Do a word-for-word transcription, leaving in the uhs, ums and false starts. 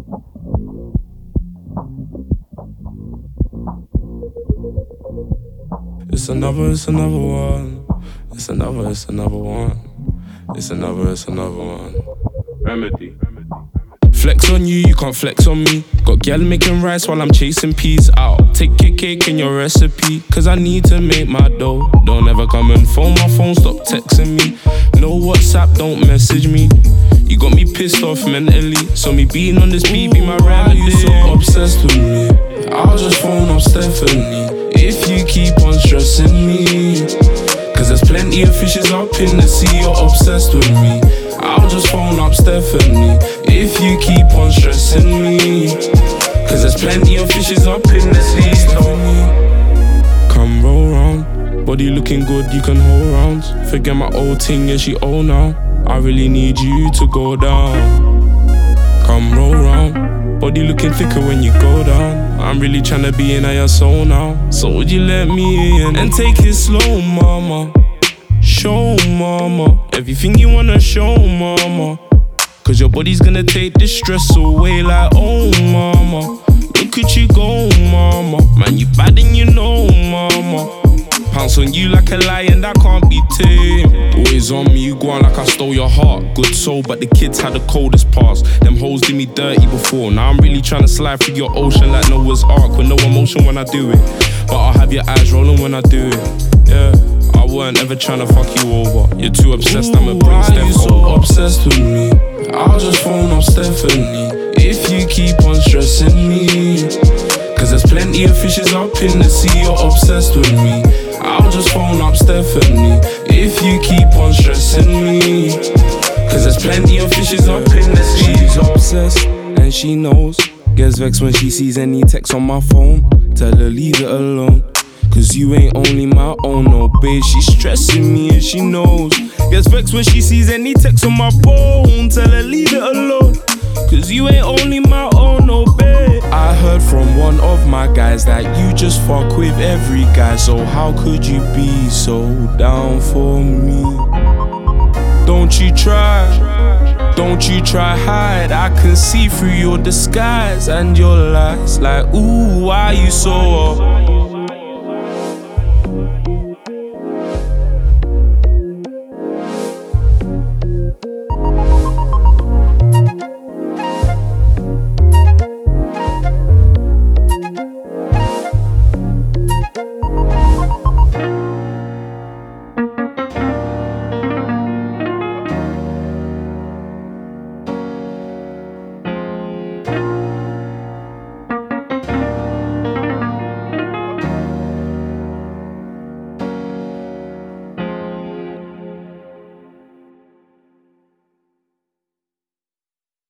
It's another, it's another one. It's another, it's another one. It's another, it's another one. Remedy. Flex on you, you can't flex on me. Got gal making rice while I'm chasing peas out. Take your cake and your recipe, cause I need to make my dough. Don't ever come and phone my phone, stop texting me. No WhatsApp, don't message me. You got me pissed off mentally, so me beating on this beat be my remedy. You so obsessed with me, I'll just phone up Stephanie if you keep on stressing me. Cause there's plenty of fishes up in the sea, you're obsessed with me. I'll just phone up Stephanie if you keep on stressing me. Cause there's plenty of fishes up in the sea. Stephanie, come roll round, body looking good, you can hold round. Forget my old ting, yeah she old now. I really need you to go down. Come roll round, body looking thicker when you go down. I'm really tryna be in your soul now. So would you let me in and take it slow, mama? Show mama everything you wanna show mama. Cause your body's gonna take this stress away like oh mama. Look at you go mama. Man you bad and you know mama. Pounce on you like a lion that can't be tamed. Always on me, you go on like I stole your heart. Good soul, but the kids had the coldest past. Them hoes did me dirty before. Now I'm really trying to slide through your ocean like Noah's Ark. With no emotion when I do it, but I'll have your eyes rolling when I do it. Yeah, I weren't ever trying to fuck you over. You're too obsessed, I'ma bring Steph over. Why you so obsessed with me? I'll just phone up Stephanie if you keep on stressing me. Cause there's plenty of fishes up in the sea, you're obsessed with me. I'll just phone up Stephanie if you keep on stressing me. Cause there's plenty of fishes up in the sea. She's obsessed and she knows. Gets vexed when she sees any text on my phone. Tell her leave it alone. Cause you ain't only my own, no babe. She's stressing me and she knows. Gets vexed when she sees any text on my phone. Tell her leave it alone. Cause you ain't only my own, no babe. I heard from one of my guys that you just fuck with every guy. So how could you be so down for me? Don't you try, don't you try hide. I can see through your disguise and your lies. Like ooh, why you so up?